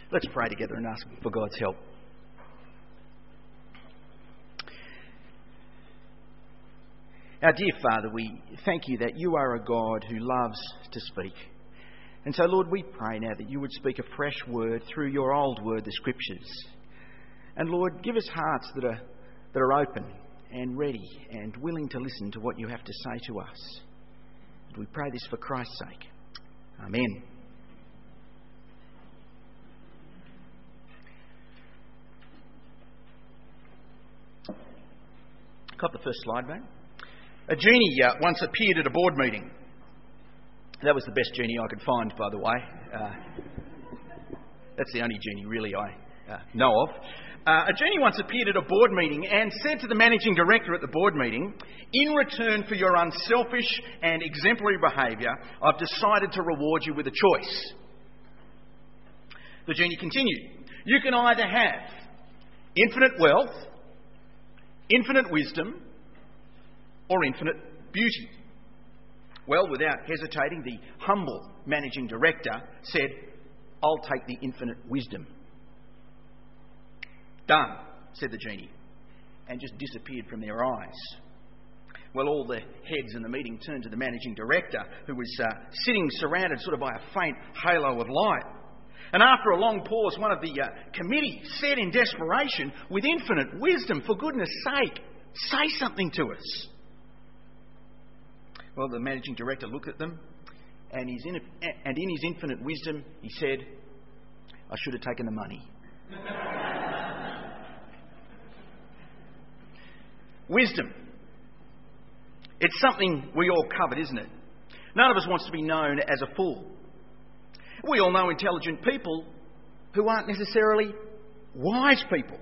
Let's pray together and ask for God's help. Our dear Father, we thank you that you are a God who loves to speak. And so, Lord, we pray now that you would speak a fresh word through your old word, the Scriptures. And Lord, give us hearts that are open and ready and willing to listen to what you have to say to us. And we pray this for Christ's sake. Amen. Got the first slide, mate? A genie once appeared at a board meeting. That was the best genie I could find, by the way. That's the only genie really I know of. A genie once appeared at a board meeting and said to the managing director at the board meeting, "In return for your unselfish and exemplary behaviour, I've decided to reward you with a choice." The genie continued, "You can either have infinite wealth, infinite wisdom, or infinite beauty." Well, without hesitating, the humble managing director said, "I'll take the infinite wisdom." "Done," said the genie, and just disappeared from their eyes. Well, all the heads in the meeting turned to the managing director, who was sitting surrounded sort of by a faint halo of light. And after a long pause, one of the committee said in desperation, "With infinite wisdom, for goodness sake, say something to us." Well, the managing director looked at them, and in his infinite wisdom, he said, "I should have taken the money." Wisdom. It's something we all covet, isn't it? None of us wants to be known as a fool. We all know intelligent people who aren't necessarily wise people.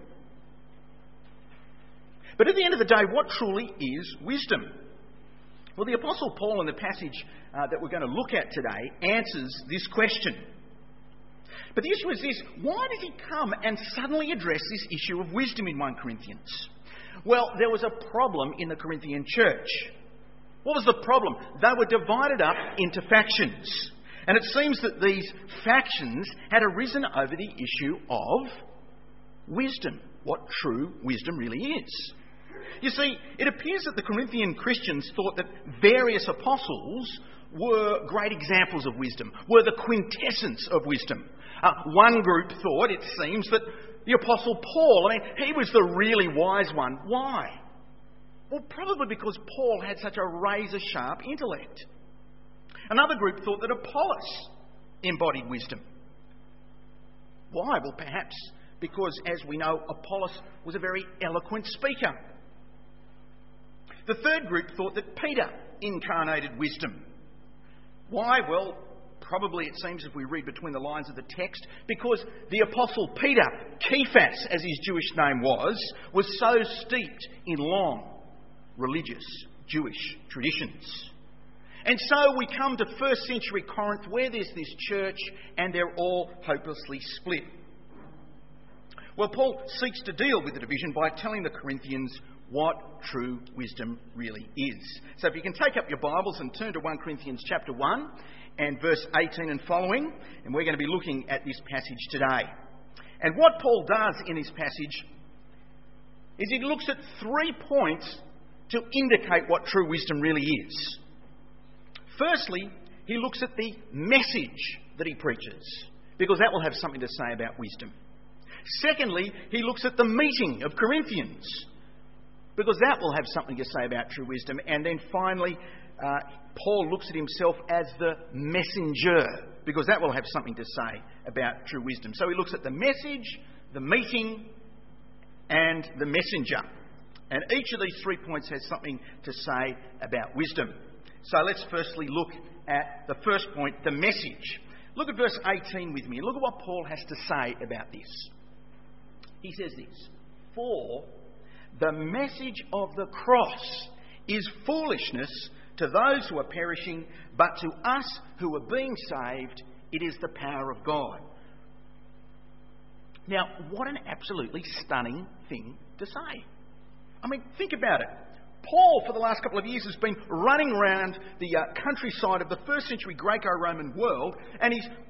But at the end of the day, what truly is wisdom? Well, the Apostle Paul, in the passage that we're going to look at today, answers this question. But the issue is this: why did he come and suddenly address this issue of wisdom in 1 Corinthians? Well, there was a problem in the Corinthian church. What was the problem? They were divided up into factions. And it seems that these factions had arisen over the issue of wisdom, what true wisdom really is. You see, it appears that the Corinthian Christians thought that various apostles were great examples of wisdom, were the quintessence of wisdom. One group thought, it seems, that the Apostle Paul, he was the really wise one. Why? Well, probably because Paul had such a razor-sharp intellect. Another group thought that Apollos embodied wisdom. Why? Well, perhaps because, as we know, Apollos was a very eloquent speaker. The third group thought that Peter incarnated wisdom. Why? Well, probably it seems, if we read between the lines of the text, because the Apostle Peter, Cephas as his Jewish name was so steeped in long religious Jewish traditions. And so we come to first century Corinth, where there's this church and they're all hopelessly split. Well, Paul seeks to deal with the division by telling the Corinthians what true wisdom really is. So if you can take up your Bibles and turn to 1 Corinthians chapter 1 and verse 18 and following, and we're going to be looking at this passage today. And what Paul does in this passage is he looks at 3 points to indicate what true wisdom really is. Firstly, he looks at the message that he preaches, because that will have something to say about wisdom. Secondly, he looks at the meeting of Corinthians, because that will have something to say about true wisdom. And then finally, Paul looks at himself as the messenger, because that will have something to say about true wisdom. So he looks at the message, the meeting, and the messenger. And each of these 3 points has something to say about wisdom. So let's firstly look at the first point, the message. Look at verse 18 with me. Look at what Paul has to say about this. He says this: "For the message of the cross is foolishness to those who are perishing, but to us who are being saved, it is the power of God." Now, what an absolutely stunning thing to say. I mean, think about it. Paul, for the last couple of years, has been running around the countryside of the first century Greco-Roman world, and he's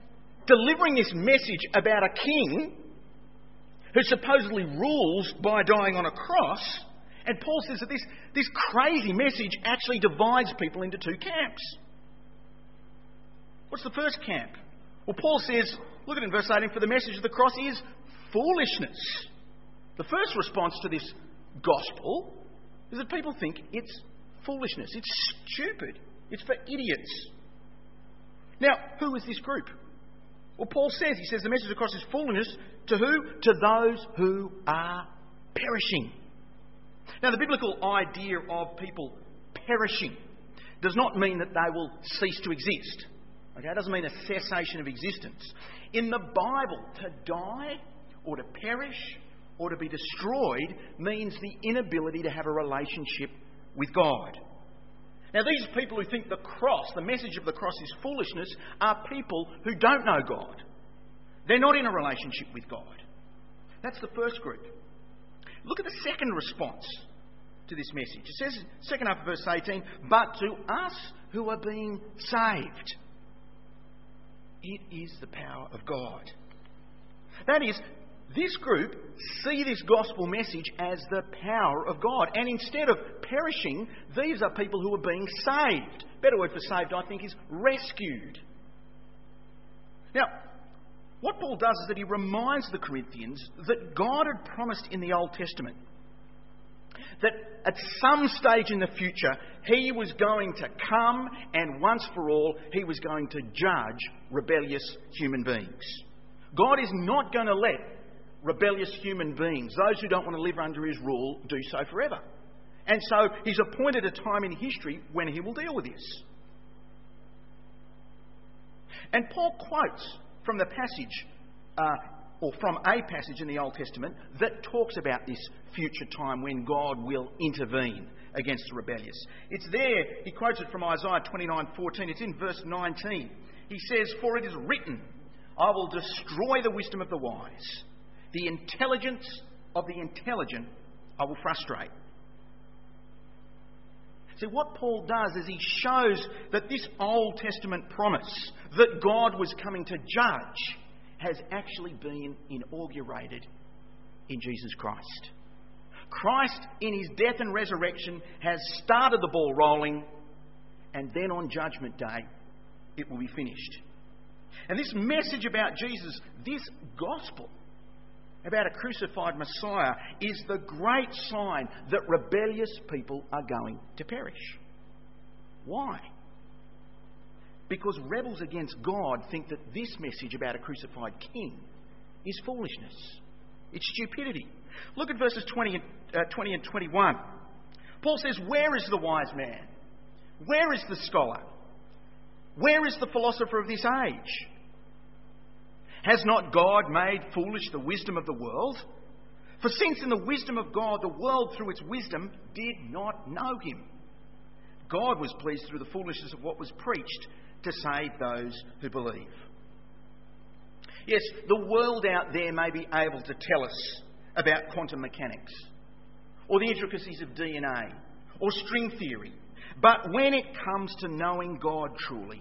delivering this message about a king who supposedly rules by dying on a cross. And Paul says that this crazy message actually divides people into two camps. What's the first camp? Well, Paul says, look at it in verse 18, for the message of the cross is foolishness. The first response to this gospel is that people think it's foolishness. It's stupid. It's for idiots. Now, who is this group? Well, Paul says, the message of the cross is foolishness to who? To those who are perishing. Now, the biblical idea of people perishing does not mean that they will cease to exist. Okay, it doesn't mean a cessation of existence. In the Bible, to die or to perish or to be destroyed means the inability to have a relationship with God. Now, these people who think the cross, the message of the cross is foolishness, are people who don't know God. They're not in a relationship with God. That's the first group. Look at the second response to this message. It says, second half of verse 18, but to us who are being saved, it is the power of God. That is, this group see this gospel message as the power of God. And instead of perishing, these are people who are being saved. Better word for saved, I think, is rescued. Now, what Paul does is that he reminds the Corinthians that God had promised in the Old Testament that at some stage in the future he was going to come and once for all he was going to judge rebellious human beings. God is not going to let rebellious human beings, those who don't want to live under his rule, do so forever. And so he's appointed a time in history when he will deal with this. And Paul quotes from the passage, or from a passage in the Old Testament that talks about this future time when God will intervene against the rebellious. It's there, he quotes it from Isaiah 29:14. It's in verse 19. He says, for it is written, I will destroy the wisdom of the wise. The intelligence of the intelligent I will frustrate. See, what Paul does is he shows that this Old Testament promise that God was coming to judge has actually been inaugurated in Jesus Christ. Christ, in his death and resurrection, has started the ball rolling, and then on Judgment Day, it will be finished. And this message about Jesus, this gospel about a crucified Messiah, is the great sign that rebellious people are going to perish. Why? Because rebels against God think that this message about a crucified king is foolishness. It's stupidity. Look at verses 20 and 21. Paul says, where is the wise man? Where is the scholar? Where is the philosopher of this age? Has not God made foolish the wisdom of the world? For since in the wisdom of God, the world through its wisdom did not know him, God was pleased through the foolishness of what was preached to save those who believe. Yes, the world out there may be able to tell us about quantum mechanics, or the intricacies of DNA, or string theory. But when it comes to knowing God truly,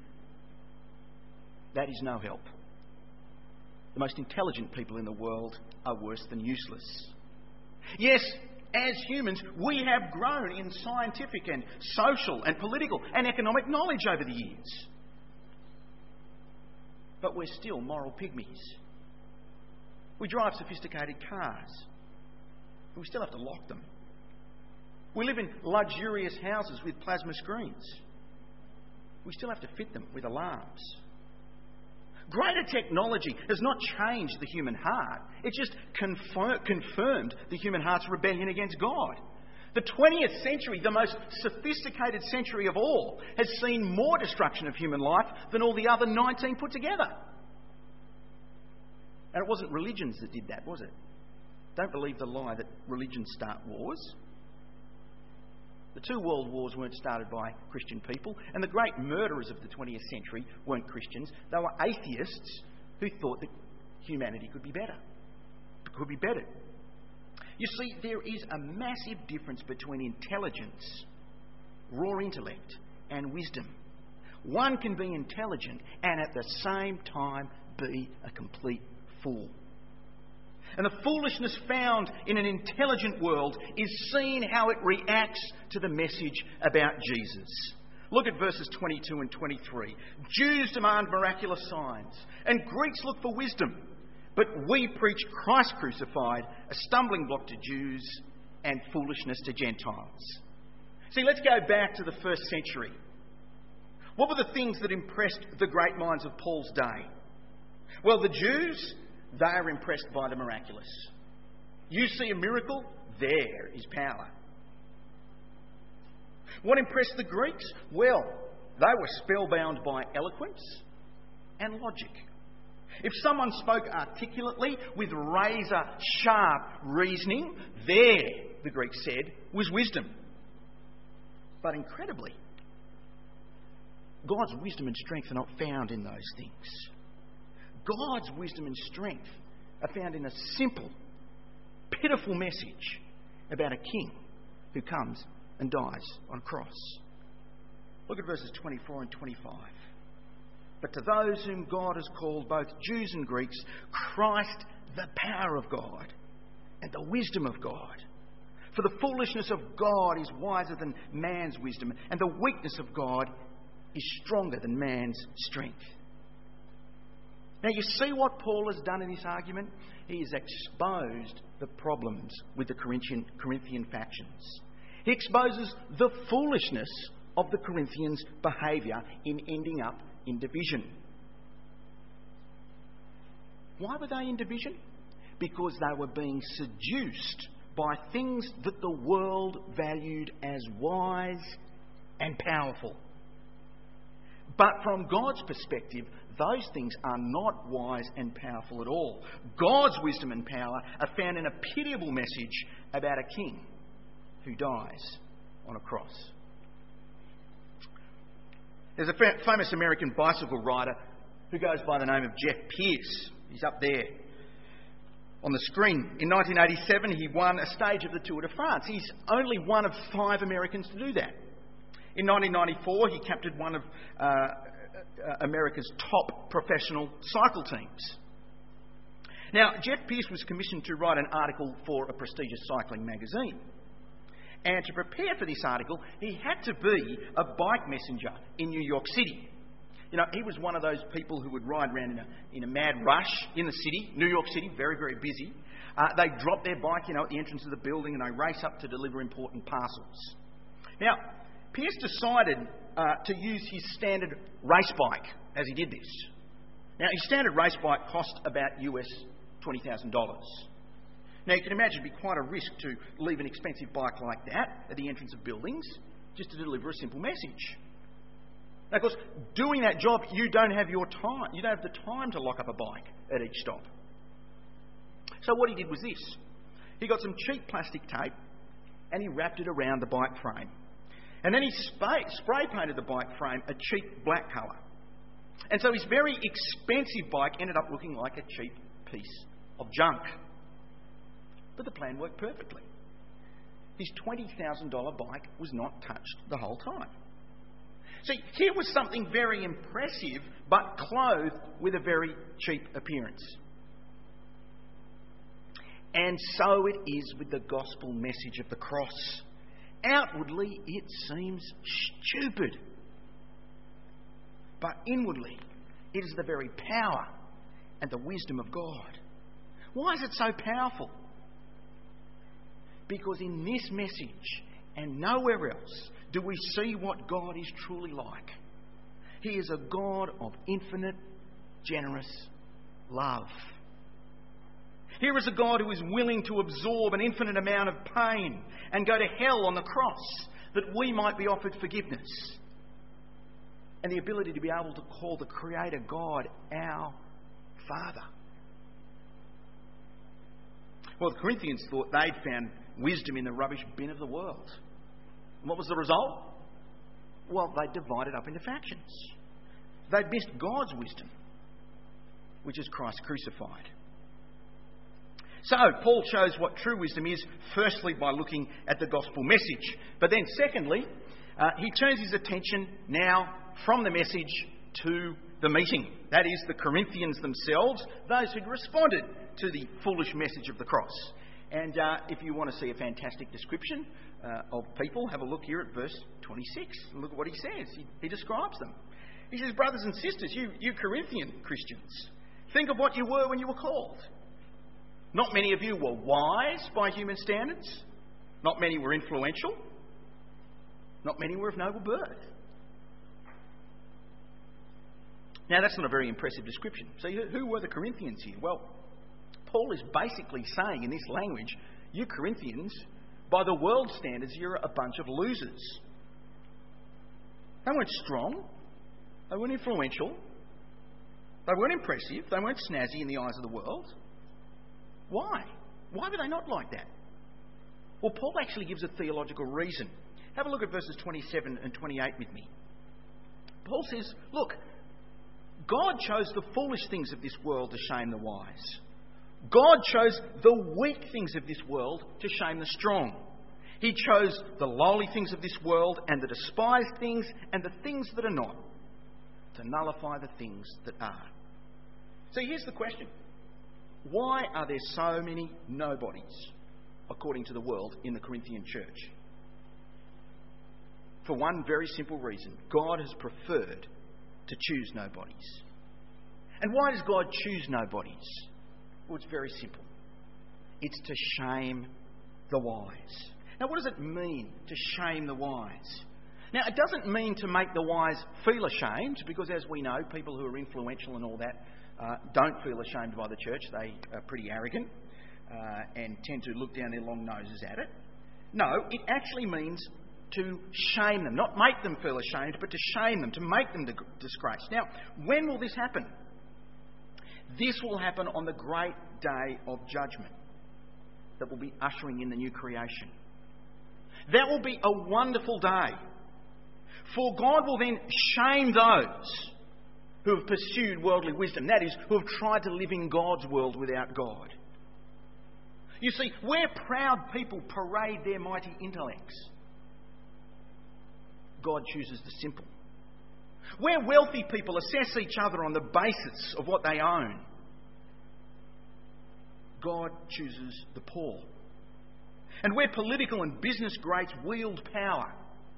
that is no help. The most intelligent people in the world are worse than useless. Yes, as humans, we have grown in scientific and social and political and economic knowledge over the years. But we're still moral pygmies. We drive sophisticated cars, but we still have to lock them. We live in luxurious houses with plasma screens. We still have to fit them with alarms. Greater technology has not changed the human heart. It just confirmed the human heart's rebellion against God. The 20th century, the most sophisticated century of all, has seen more destruction of human life than all the other 19 put together. And it wasn't religions that did that, was it? Don't believe the lie that religions start wars. The two world wars weren't started by Christian people, and the great murderers of the 20th century weren't Christians. They were atheists who thought that humanity could be better. Could be bettered. You see, there is a massive difference between intelligence, raw intellect, and wisdom. one can be intelligent and at the same time be a complete fool. And the foolishness found in an intelligent world is seen how it reacts to the message about Jesus. Look at verses 22 and 23. Jews demand miraculous signs, and Greeks look for wisdom. But we preach Christ crucified, a stumbling block to Jews and foolishness to Gentiles. See, let's go back to the first century. What were the things that impressed the great minds of Paul's day? Well, the Jews, they are impressed by the miraculous. You see a miracle, there is power. What impressed the Greeks? Well, they were spellbound by eloquence and logic. If someone spoke articulately with razor-sharp reasoning, there, the Greeks said, was wisdom. But incredibly, God's wisdom and strength are not found in those things. God's wisdom and strength are found in a simple, pitiful message about a king who comes and dies on a cross. Look at verses 24 and 25. But to those whom God has called, both Jews and Greeks, Christ, the power of God and the wisdom of God. For the foolishness of God is wiser than man's wisdom, and the weakness of God is stronger than man's strength. Now, you see what Paul has done in this argument? He has exposed the problems with the Corinthian factions. He exposes the foolishness of the Corinthians' behaviour in ending up in division. Why were they in division? Because they were being seduced by things that the world valued as wise and powerful. But from God's perspective, those things are not wise and powerful at all. God's wisdom and power are found in a pitiable message about a king who dies on a cross. There's a famous American bicycle rider who goes by the name of Jeff Pierce. He's up there on the screen. In 1987, he won a stage of the Tour de France. He's only one of 5 Americans to do that. In 1994, he captained one of America's top professional cycle teams. Now, Jeff Pierce was commissioned to write an article for a prestigious cycling magazine. And to prepare for this article, he had to be a bike messenger in New York City. You know, he was one of those people who would ride around in a mad rush in the city, New York City, very, very busy. They drop their bike, at the entrance of the building, and they race up to deliver important parcels. Now, Pierce decided to use his standard race bike as he did this. Now, his standard race bike cost about US $20,000. Now, you can imagine it'd be quite a risk to leave an expensive bike like that at the entrance of buildings just to deliver a simple message. Now, of course, doing that job, you don't have time. You don't have the time to lock up a bike at each stop. So what he did was this. He got some cheap plastic tape and he wrapped it around the bike frame. And then he spray painted the bike frame a cheap black colour. And so his very expensive bike ended up looking like a cheap piece of junk. But the plan worked perfectly. His $20,000 bike was not touched the whole time. See, here was something very impressive, but clothed with a very cheap appearance. And so it is with the gospel message of the cross. Outwardly, it seems stupid. But inwardly, it is the very power and the wisdom of God. Why is it so powerful? Because in this message and nowhere else do we see what God is truly like. He is a God of infinite, generous love. Here is a God who is willing to absorb an infinite amount of pain and go to hell on the cross that we might be offered forgiveness and the ability to be able to call the Creator God our Father. Well, the Corinthians thought they'd found wisdom in the rubbish bin of the world. And what was the result? Well, they divided up into factions. They'd missed God's wisdom, which is Christ crucified. So, Paul shows what true wisdom is, firstly by looking at the gospel message. But then secondly, he turns his attention now from the message to the meeting. That is, the Corinthians themselves, those who'd responded to the foolish message of the cross. And if you want to see a fantastic description of people, have a look here at verse 26. Look at what he says. He describes them. He says, brothers and sisters, you Corinthian Christians, think of what you were when you were called. Not many of you were wise by human standards. Not many were influential. Not many were of noble birth. Now, that's not a very impressive description. So who were the Corinthians here? Well, Paul is basically saying in this language, you Corinthians, by the world's standards, you're a bunch of losers. They weren't strong. They weren't influential. They weren't impressive. They weren't snazzy in the eyes of the world. Why? Why were they not like that? Well, Paul actually gives a theological reason. Have a look at verses 27 and 28 with me. Paul says, look, God chose the foolish things of this world to shame the wise. God chose the weak things of this world to shame the strong. He chose the lowly things of this world and the despised things and the things that are not to nullify the things that are. So here's the question. Why are there so many nobodies, according to the world, in the Corinthian church? For one very simple reason. God has preferred to choose nobodies. And why does God choose nobodies? Well, it's very simple. It's to shame the wise. Now, what does it mean to shame the wise? Now, it doesn't mean to make the wise feel ashamed, because as we know, people who are influential and all that don't feel ashamed by the church. They are pretty arrogant and tend to look down their long noses at it. No, it actually means to shame them, not make them feel ashamed, but to shame them, to make them disgraced. Now, when will this happen? This will happen on the great day of judgment that will be ushering in the new creation. That will be a wonderful day. For God will then shame those who have pursued worldly wisdom. That is, who have tried to live in God's world without God. You see, where proud people parade their mighty intellects, God chooses the simple. Where wealthy people assess each other on the basis of what they own, God chooses the poor. And where political and business greats wield power,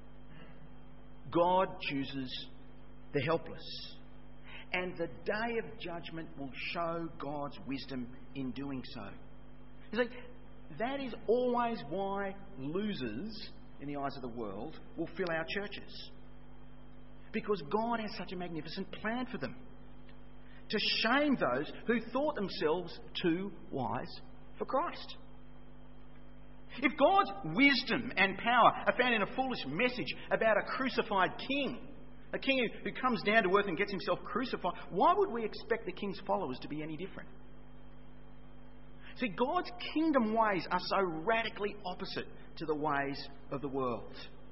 God chooses the helpless. And the day of judgment will show God's wisdom in doing so. You see, that is always why losers in the eyes of the world will fill our churches. Because God has such a magnificent plan for them. To shame those who thought themselves too wise for Christ. If God's wisdom and power are found in a foolish message about a crucified king, a king who comes down to earth and gets himself crucified, why would we expect the king's followers to be any different? See, God's kingdom ways are so radically opposite to the ways of the world.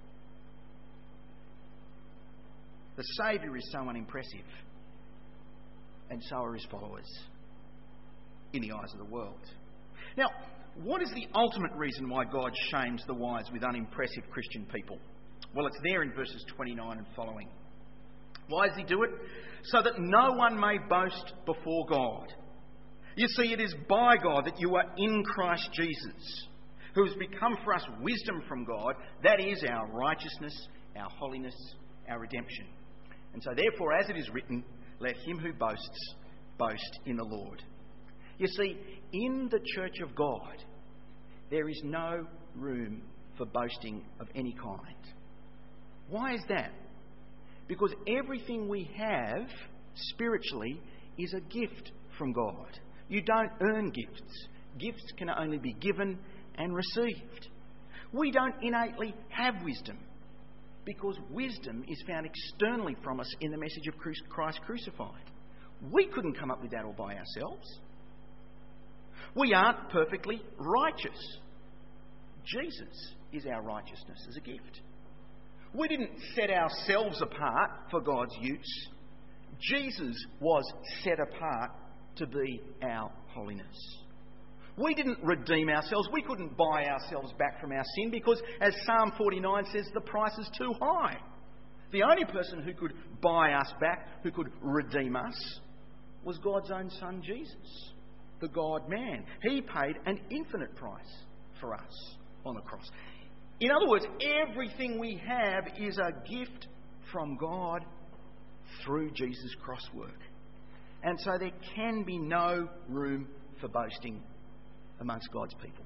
The Saviour is so unimpressive, and so are his followers in the eyes of the world. Now, what is the ultimate reason why God shames the wise with unimpressive Christian people? Well, it's there in verses 29 and following. Why does he do it? So that no one may boast before God. You see, it is by God that you are in Christ Jesus, who has become for us wisdom from God. That is our righteousness, our holiness, our redemption. And so therefore, as it is written, let him who boasts, boast in the Lord. You see, in the church of God, there is no room for boasting of any kind. Why is that? Because everything we have spiritually is a gift from God. You don't earn gifts. Gifts can only be given and received. We don't innately have wisdom, because wisdom is found externally from us in the message of Christ crucified. We couldn't come up with that all by ourselves. We aren't perfectly righteous. Jesus is our righteousness as a gift. We didn't set ourselves apart for God's use. Jesus was set apart to be our holiness. We didn't redeem ourselves. We couldn't buy ourselves back from our sin because, as Psalm 49 says, the price is too high. The only person who could buy us back, who could redeem us, was God's own Son, Jesus, the God-man. He paid an infinite price for us on the cross. In other words, everything we have is a gift from God through Jesus' cross work. And so there can be no room for boasting amongst God's people.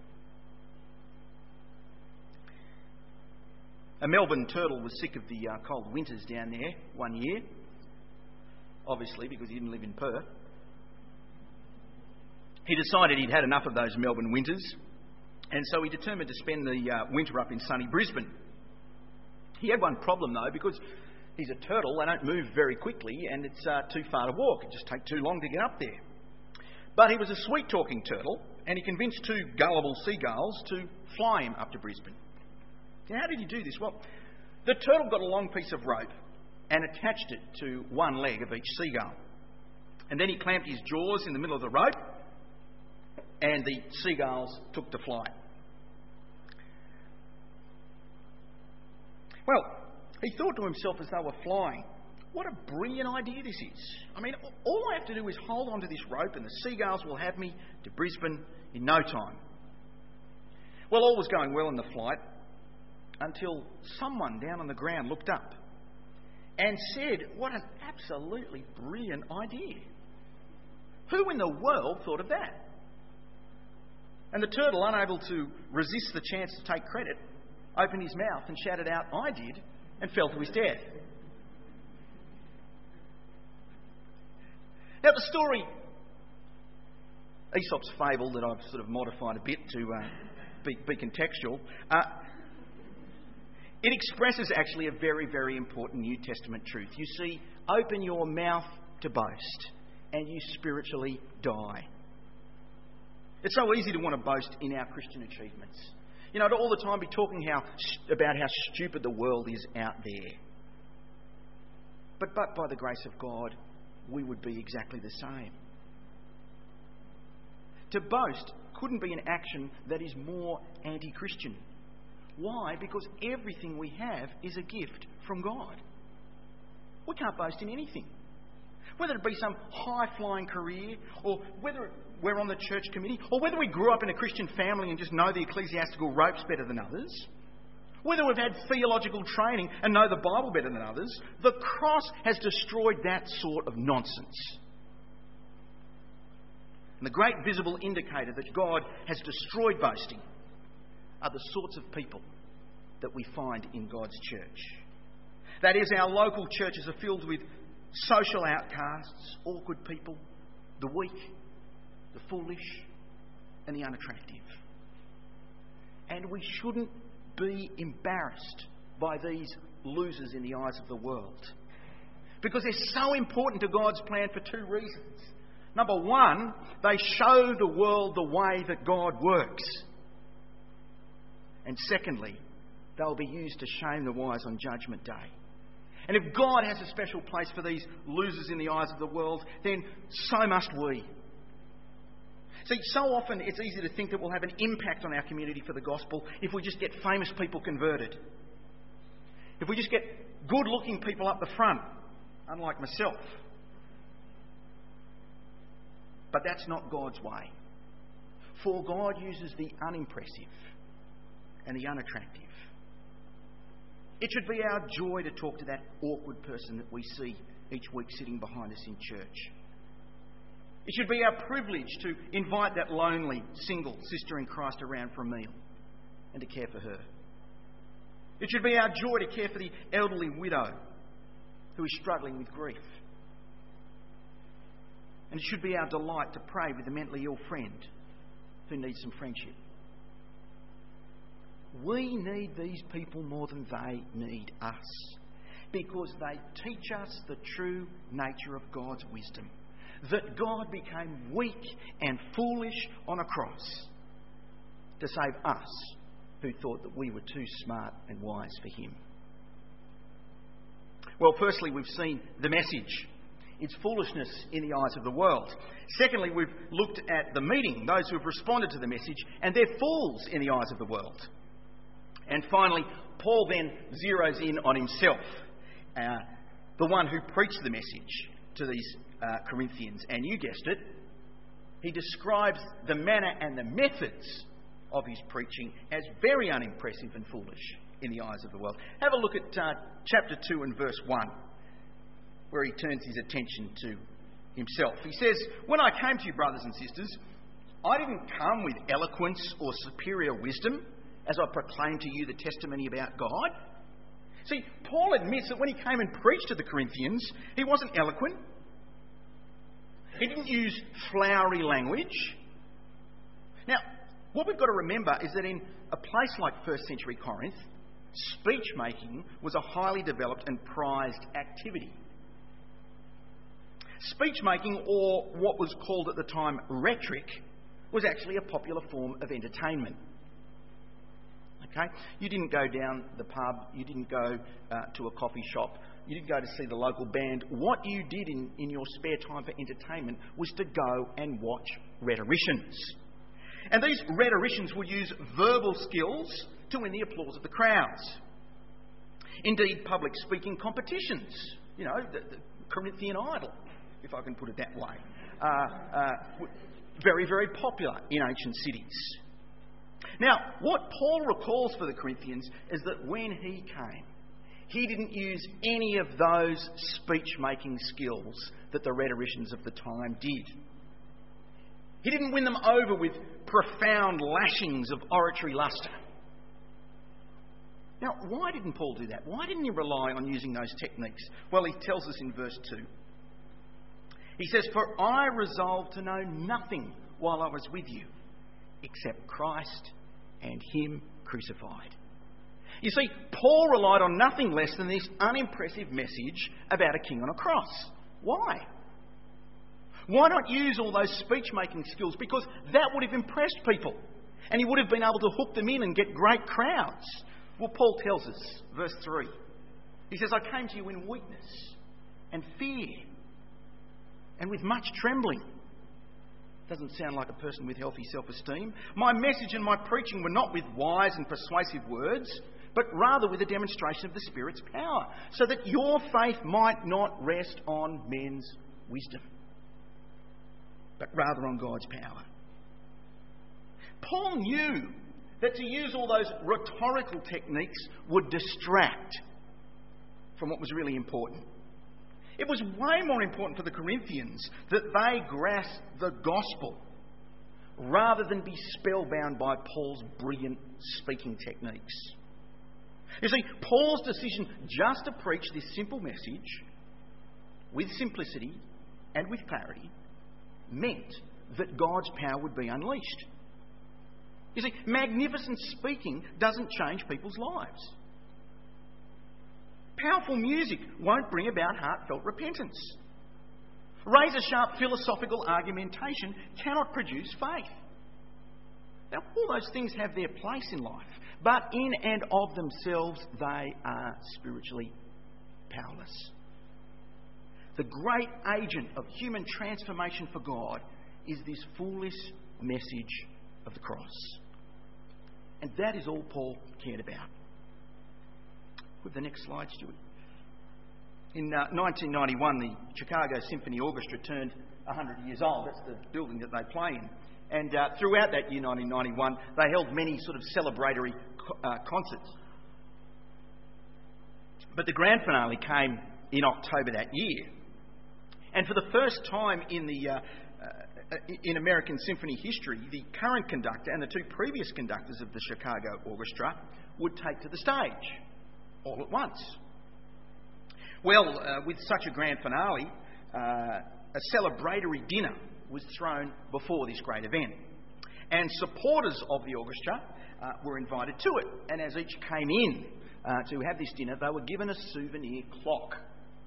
A Melbourne turtle was sick of the cold winters down there one year, obviously because he didn't live in Perth. He decided he'd had enough of those Melbourne winters, and so he determined to spend the winter up in sunny Brisbane. He had one problem though, because he's a turtle, they don't move very quickly, and it's too far to walk. It just takes too long to get up there. But he was a sweet-talking turtle, and he convinced two gullible seagulls to fly him up to Brisbane. Now, how did he do this? Well, the turtle got a long piece of rope and attached it to one leg of each seagull. And then he clamped his jaws in the middle of the rope, and the seagulls took to flight. Well, he thought to himself as they were flying, what a brilliant idea this is. I mean, all I have to do is hold on to this rope and the seagulls will have me to Brisbane in no time. Well, all was going well in the flight until someone down on the ground looked up and said, what an absolutely brilliant idea. Who in the world thought of that? And the turtle, unable to resist the chance to take credit, opened his mouth and shouted out, I did, and fell to his death. Now the story, Aesop's fable that I've sort of modified a bit to be contextual, it expresses actually a very, very important New Testament truth. You see, open your mouth to boast and you spiritually die. It's so easy to want to boast in our Christian achievements. You know, to all the time be talking about how stupid the world is out there. But by the grace of God, we would be exactly the same. To boast couldn't be an action that is more anti-Christian. Why? Because everything we have is a gift from God. We can't boast in anything. Whether it be some high-flying career, or whether we're on the church committee, or whether we grew up in a Christian family and just know the ecclesiastical ropes better than others, whether we've had theological training and know the Bible better than others, the cross has destroyed that sort of nonsense. And the great visible indicator that God has destroyed boasting are the sorts of people that we find in God's church. That is, our local churches are filled with social outcasts, awkward people, the weak, the foolish, and the unattractive. And we shouldn't be embarrassed by these losers in the eyes of the world, because they're so important to God's plan for two reasons. Number one, they show the world the way that God works. And secondly, they'll be used to shame the wise on Judgment Day. And if God has a special place for these losers in the eyes of the world, then so must we. See, so often it's easy to think that we'll have an impact on our community for the gospel if we just get famous people converted. If we just get good-looking people up the front, unlike myself. But that's not God's way. For God uses the unimpressive and the unattractive. It should be our joy to talk to that awkward person that we see each week sitting behind us in church. It should be our privilege to invite that lonely, single sister in Christ around for a meal and to care for her. It should be our joy to care for the elderly widow who is struggling with grief. And it should be our delight to pray with a mentally ill friend who needs some friendship. We need these people more than they need us, because they teach us the true nature of God's wisdom. That God became weak and foolish on a cross to save us who thought that we were too smart and wise for him. Well, firstly, we've seen the message It's foolishness in the eyes of the world. Secondly, we've looked at the meeting, those who have responded to the message, and they're fools in the eyes of the world. And finally, Paul then zeroes in on himself, the one who preached the message to these Corinthians. And you guessed it, he describes the manner and the methods of his preaching as very unimpressive and foolish in the eyes of the world. Have a look at chapter 2 and verse 1, where he turns his attention to himself. He says, "When I came to you, brothers and sisters, I didn't come with eloquence or superior wisdom as I proclaimed to you the testimony about God." See, Paul admits that when he came and preached to the Corinthians, he wasn't eloquent. He didn't use flowery language. Now, what we've got to remember is that in a place like first century Corinth, speech-making was a highly developed and prized activity. Speech-making, or what was called at the time rhetoric, was actually a popular form of entertainment. Okay? You didn't go down the pub, you didn't go to a coffee shop, you didn't go to see the local band. What you did in your spare time for entertainment was to go and watch rhetoricians. And these rhetoricians would use verbal skills to win the applause of the crowds. Indeed, public speaking competitions, the Corinthian Idol, if I can put it that way, very, very popular in ancient cities. Now, what Paul recalls for the Corinthians is that when he came, he didn't use any of those speech-making skills that the rhetoricians of the time did. He didn't win them over with profound lashings of oratory lustre. Now, why didn't Paul do that? Why didn't he rely on using those techniques? Well, he tells us in verse 2. He says, "For I resolved to know nothing while I was with you, except Christ and Him crucified." You see, Paul relied on nothing less than this unimpressive message about a king on a cross. Why? Why not use all those speech-making skills? Because that would have impressed people, and he would have been able to hook them in and get great crowds. Well, Paul tells us, verse 3, he says, "I came to you in weakness and fear and with much trembling." Doesn't sound like a person with healthy self-esteem. "My message and my preaching were not with wise and persuasive words, but rather with a demonstration of the Spirit's power, so that your faith might not rest on men's wisdom, but rather on God's power." Paul knew that to use all those rhetorical techniques would distract from what was really important. It was way more important for the Corinthians that they grasp the gospel rather than be spellbound by Paul's brilliant speaking techniques. You see, Paul's decision just to preach this simple message with simplicity and with clarity meant that God's power would be unleashed. You see, magnificent speaking doesn't change people's lives. Powerful music won't bring about heartfelt repentance. Razor-sharp philosophical argumentation cannot produce faith. Now, all those things have their place in life, but in and of themselves, they are spiritually powerless. The great agent of human transformation for God is this foolish message of the cross. And that is all Paul cared about. With the next slide, Stuart. In 1991, the Chicago Symphony Orchestra turned 100 years old. That's the building that they play in. And throughout that year, 1991, they held many sort of celebratory concerts. But the grand finale came in October that year. And for the first time in American symphony history, the current conductor and the two previous conductors of the Chicago Orchestra would take to the stage all at once. Well, with such a grand finale, a celebratory dinner was thrown before this great event. And supporters of the orchestra were invited to it. And as each came in to have this dinner, they were given a souvenir clock.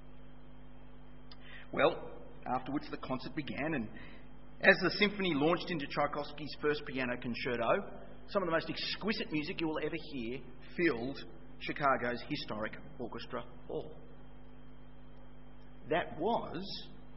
Well, afterwards the concert began, and as the symphony launched into Tchaikovsky's first piano concerto, some of the most exquisite music you will ever hear filled Chicago's historic orchestra hall. That was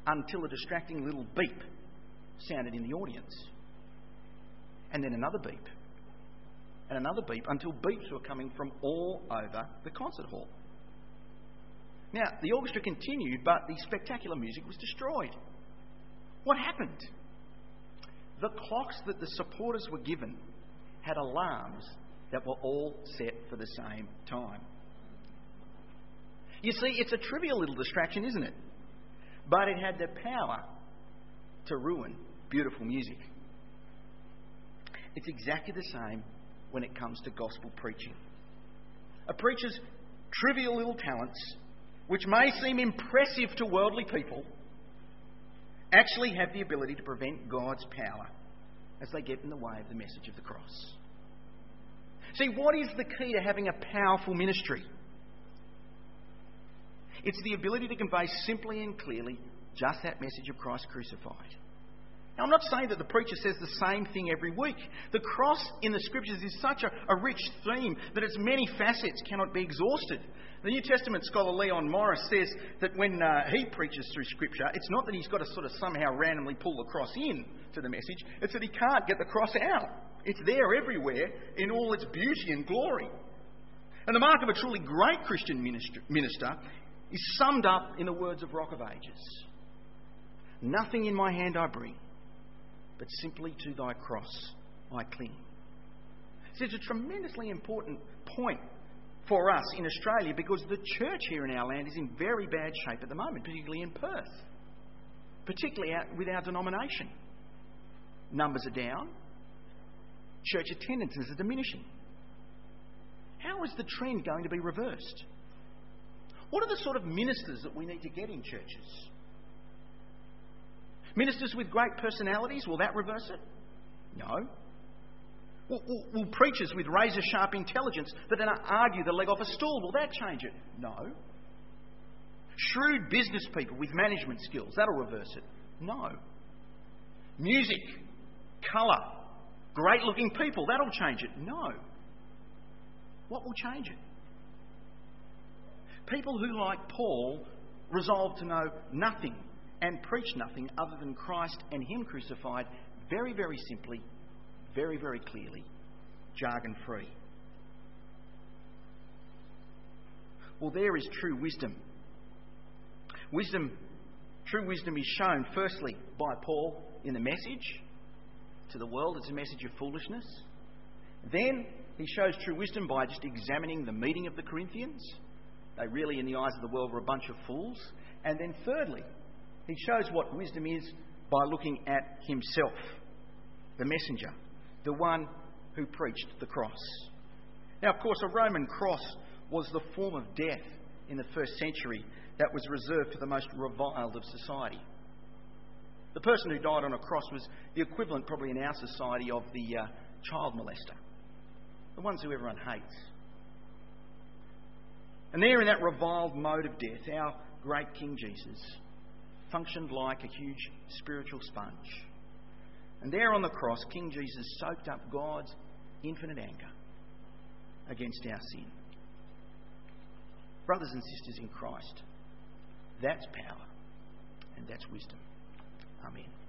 until a distracting little beep sounded in the audience. And then another beep. And another beep, until beeps were coming from all over the concert hall. Now, the orchestra continued, but the spectacular music was destroyed. What happened? The clocks that the supporters were given had alarms that were all set for the same time. You see, it's a trivial little distraction, isn't it? But it had the power to ruin beautiful music. It's exactly the same when it comes to gospel preaching. A preacher's trivial little talents, which may seem impressive to worldly people, actually have the ability to prevent God's power as they get in the way of the message of the cross. See, what is the key to having a powerful ministry? It's the ability to convey simply and clearly just that message of Christ crucified. Now, I'm not saying that the preacher says the same thing every week. The cross in the Scriptures is such a rich theme that its many facets cannot be exhausted. The New Testament scholar Leon Morris says that when he preaches through Scripture, it's not that he's got to sort of somehow randomly pull the cross in to the message, it's that he can't get the cross out. It's there everywhere in all its beauty and glory. And the mark of a truly great Christian minister is summed up in the words of Rock of Ages. Nothing in my hand I bring, but simply to thy cross I cling. So it's a tremendously important point for us in Australia, because the church here in our land is in very bad shape at the moment, particularly in Perth, particularly with our denomination. Numbers are down, church attendances are diminishing. How is the trend going to be reversed? What are the sort of ministers that we need to get in churches? Ministers with great personalities, will that reverse it? No. Will preachers with razor-sharp intelligence that then argue the leg off a stool, will that change it? No. Shrewd business people with management skills, that'll reverse it? No. Music, colour, great-looking people, that'll change it? No. What will change it? People who, like Paul, resolve to know nothing and preach nothing other than Christ and Him crucified, very, very simply, very, very clearly, jargon-free. Well, there is true wisdom. True wisdom is shown, firstly, by Paul in the message to the world. It's a message of foolishness. Then he shows true wisdom by just examining the meeting of the Corinthians. They really, in the eyes of the world, were a bunch of fools. And then thirdly, he shows what wisdom is by looking at himself, the messenger, the one who preached the cross. Now, of course, a Roman cross was the form of death in the first century that was reserved for the most reviled of society. The person who died on a cross was the equivalent, probably in our society, of the child molester, the ones who everyone hates. And there, in that reviled mode of death, our great King Jesus functioned like a huge spiritual sponge. And there on the cross, King Jesus soaked up God's infinite anger against our sin. Brothers and sisters in Christ, that's power and that's wisdom. Amen.